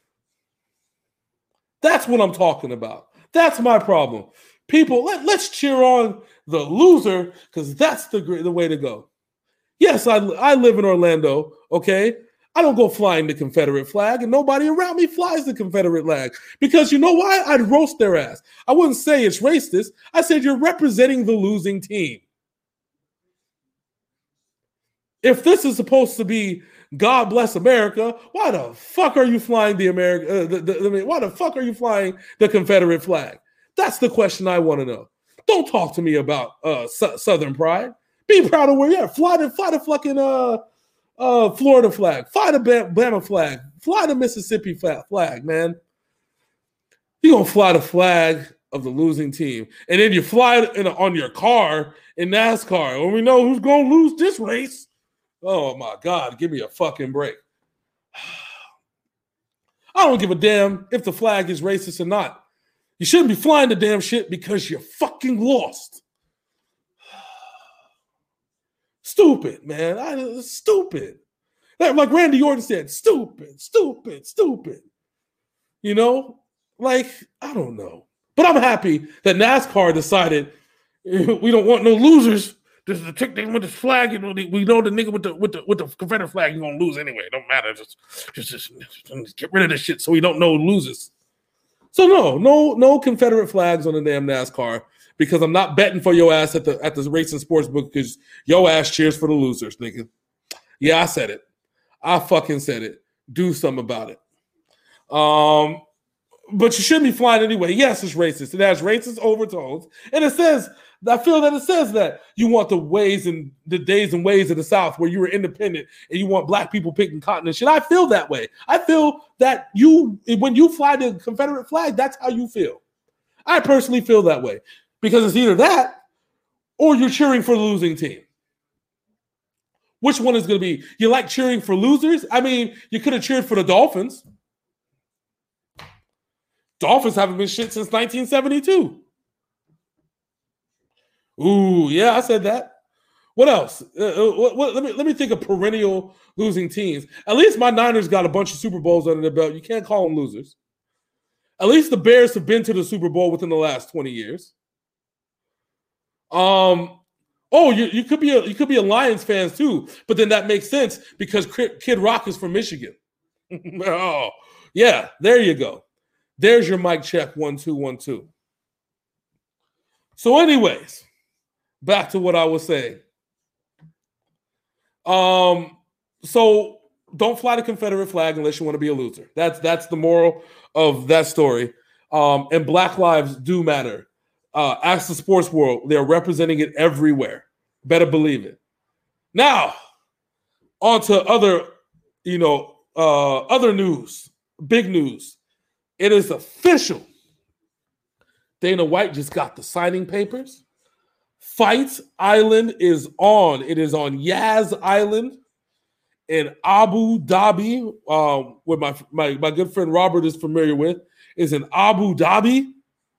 That's what I'm talking about. That's my problem. People, let, let's cheer on the loser because that's the, the way to go. Yes, I, I live in Orlando, okay? I don't go flying the Confederate flag, and nobody around me flies the Confederate flag. Because you know why? I'd roast their ass. I wouldn't say it's racist. I said you're representing the losing team. If this is supposed to be God bless America, why the fuck are you flying the America? Uh, the, the, I mean, why the fuck are you flying the Confederate flag? That's the question I want to know. Don't talk to me about uh, su- Southern pride. Be proud of where you're at. Fly the, fly the fucking uh, uh, Florida flag. Fly the Bama flag. Fly the Mississippi flag, man. You're going to fly the flag of the losing team. And then you fly it in a, on your car in NASCAR. And we know who's going to lose this race. Oh, my God. Give me a fucking break. I don't give a damn if the flag is racist or not. You shouldn't be flying the damn shit because you're fucking lost. Stupid, man. I, stupid. Like Randy Orton said, stupid, stupid, stupid. You know? Like, I don't know. But I'm happy that NASCAR decided we don't want no losers. This is the trick thing with this flag. You know, we know the nigga with the with the with the Confederate flag, you're gonna lose anyway. It don't matter. Just, just, just, just get rid of this shit so we don't know who loses. So no, no, no Confederate flags on the damn NASCAR because I'm not betting for your ass at the at the racing sports book because your ass cheers for the losers, nigga. Yeah, I said it. I fucking said it. Do something about it. Um, but you shouldn't be flying anyway. Yes, it's racist. It has racist overtones, and it says. I feel that it says that you want the ways and the days and ways of the South where you were independent and you want black people picking cotton and shit. I feel that way. I feel that you, when you fly the Confederate flag, that's how you feel. I personally feel that way because it's either that or you're cheering for the losing team. Which one is going to be? You like cheering for losers? I mean, you could have cheered for the Dolphins. Dolphins haven't been shit since nineteen seventy-two. Ooh, yeah, I said that. What else? Uh, what, what, let me let me think of perennial losing teams. At least my Niners got a bunch of Super Bowls under their belt. You can't call them losers. At least the Bears have been to the Super Bowl within the last twenty years. Um. Oh, you, you could be a you could be a Lions fan too, but then that makes sense because Kid Rock is from Michigan. Oh, yeah, there you go. There's your mic check. One two one two. So, anyways, back to what I was saying. Um, so don't fly the Confederate flag unless you want to be a loser. That's that's the moral of that story. Um, and Black lives do matter. Uh, ask the sports world. They're representing it everywhere. Better believe it. Now, on to other, you know, uh, other news. Big news. It is official. Dana White just got the signing papers. Fight Island is on. It is on Yas Island in Abu Dhabi, um, where my, my, my good friend Robert is familiar with, is in Abu Dhabi.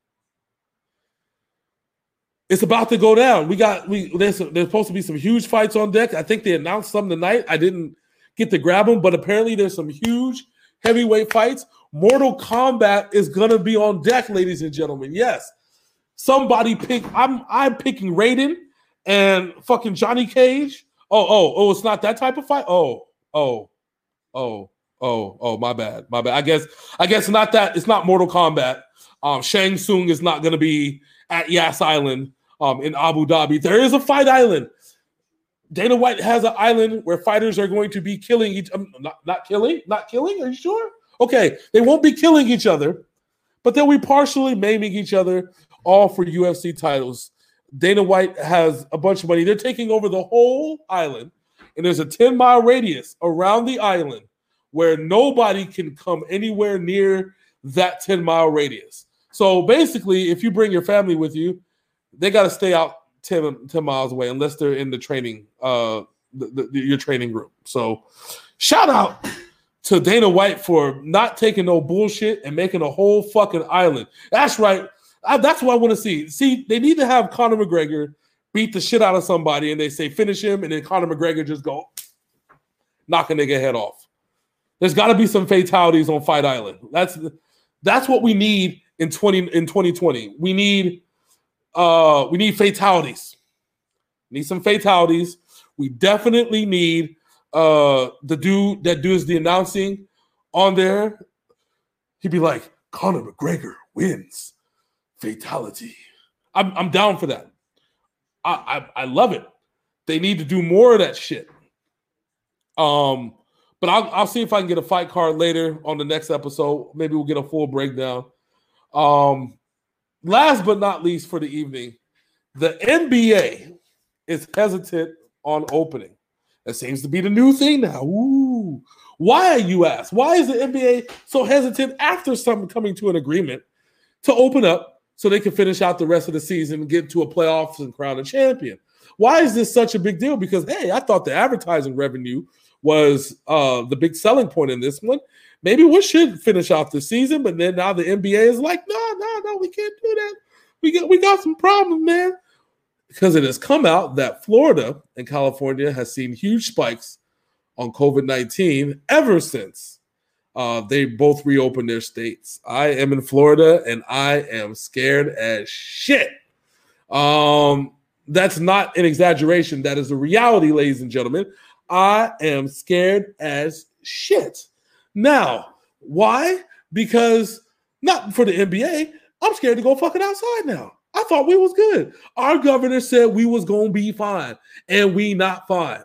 It's about to go down. We got we there's there's supposed to be some huge fights on deck. I think they announced some tonight. I didn't get to grab them, but apparently there's some huge heavyweight fights. Mortal Kombat is gonna be on deck, ladies and gentlemen. Yes, somebody pick. I'm I'm picking Raiden and fucking Johnny Cage. Oh oh oh, it's not that type of fight. Oh oh oh oh oh, my bad, my bad. I guess I guess not that. It's not Mortal Kombat. Um, Shang Tsung is not gonna be at Yas Island. Um, in Abu Dhabi, there is a fight island. Dana White has an island where fighters are going to be killing each um, not, not killing, not killing. Are you sure? Okay, they won't be killing each other, but they'll be partially maiming each other, all for U F C titles. Dana White has a bunch of money. They're taking over the whole island, and there's a ten-mile radius around the island where nobody can come anywhere near that ten-mile radius. So basically, if you bring your family with you, they got to stay out ten, ten miles away unless they're in the training, uh, the, the, your training group. So shout out to Dana White for not taking no bullshit and making a whole fucking island. That's right. I, that's what I want to see. See, they need to have Conor McGregor beat the shit out of somebody and they say finish him, and then Conor McGregor just go knock a nigga head off. There's got to be some fatalities on Fight Island. That's that's what we need in twenty in twenty twenty. We need Uh, we need fatalities. Need some fatalities. We definitely need uh, the dude that does the announcing on there. He'd be like, Conor McGregor wins. Fatality. I'm I'm down for that. I, I I love it. They need to do more of that shit. Um, but I'll I'll see if I can get a fight card later on the next episode. Maybe we'll get a full breakdown. Um. Last but not least for the evening, the N B A is hesitant on opening. That seems to be the new thing now. Ooh. Why, you ask? Why is the N B A so hesitant after some coming to an agreement to open up so they can finish out the rest of the season and get to a playoffs and crown a champion? Why is this such a big deal? Because, hey, I thought the advertising revenue was uh, the big selling point in this one. Maybe we should finish off the season, but then now the N B A is like, no, no, no, we can't do that. We got we got some problems, man. Because it has come out that Florida and California has seen huge spikes on COVID nineteen ever since uh, they both reopened their states. I am in Florida, and I am scared as shit. Um, that's not an exaggeration. That is a reality, ladies and gentlemen. I am scared as shit. Now, why? Because not for the N B A. I'm scared to go fucking outside now. I thought we was good. Our governor said we was going to be fine, and we not fine.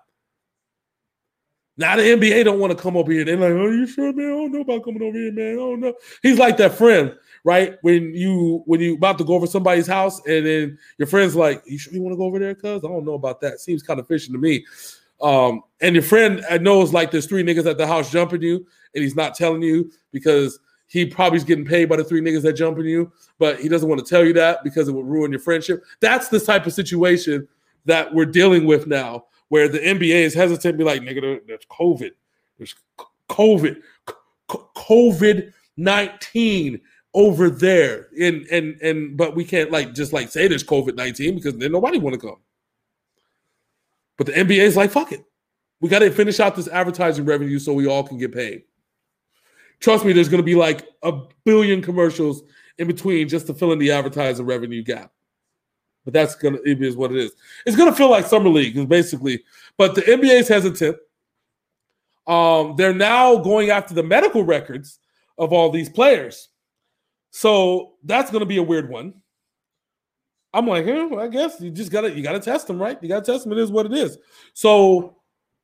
Now the N B A don't want to come over here. They're like, oh, you sure, man? I don't know about coming over here, man. I don't know. He's like that friend, right? When you when you about to go over somebody's house, and then your friend's like, you sure you want to go over there, cuz? I don't know about that. Seems kind of fishy to me. Um, and your friend knows like there's three niggas at the house jumping you, and he's not telling you because he probably is getting paid by the three niggas that jumping you, but he doesn't want to tell you that because it would ruin your friendship. That's the type of situation that we're dealing with now, where the N B A is hesitant to be like, nigga, there's COVID. There's COVID. COVID nineteen over there. And and and but we can't like just like say there's COVID nineteen because then nobody want to come. But the N B A is like, fuck it. We got to finish out this advertising revenue so we all can get paid. Trust me, there's going to be like a billion commercials in between just to fill in the advertising revenue gap. But that's going to, it is what it is. It's going to feel like Summer League is basically, but the N B A is hesitant. Um, they're now going after the medical records of all these players. So that's going to be a weird one. I'm like, eh, well, I guess you just got to, you got to test them, right? You got to test them. It is what it is. So,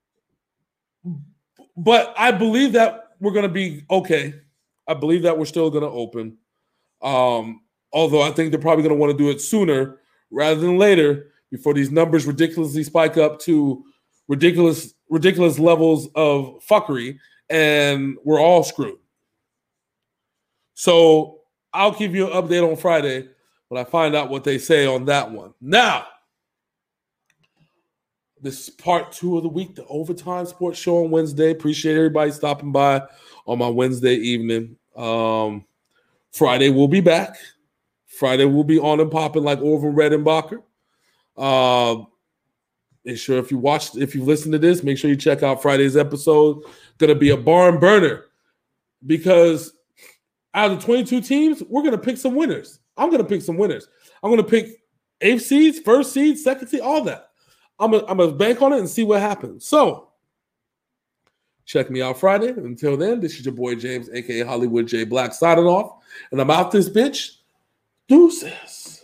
but I believe that we're going to be okay. I believe that we're still going to open. Um, although I think they're probably going to want to do it sooner rather than later before these numbers ridiculously spike up to ridiculous, ridiculous levels of fuckery and we're all screwed. So I'll give you an update on Friday when I find out what they say on that one. Now, this is part two of the week, the Overtime Sports Show on Wednesday. Appreciate everybody stopping by on my Wednesday evening. Um, Friday we'll be back. Friday we'll be on and popping like Orville Redenbacher. Uh, make sure if you watched, if you listened to this, make sure you check out Friday's episode. Going to be a barn burner because out of the twenty-two teams, we're going to pick some winners. I'm going to pick some winners. I'm going to pick eighth seeds, first seeds, second seed, all that. I'm going to bank on it and see what happens. So, check me out Friday. Until then, this is your boy James, a k a. Hollywood J Black, signing off. And I'm out this bitch. Deuces.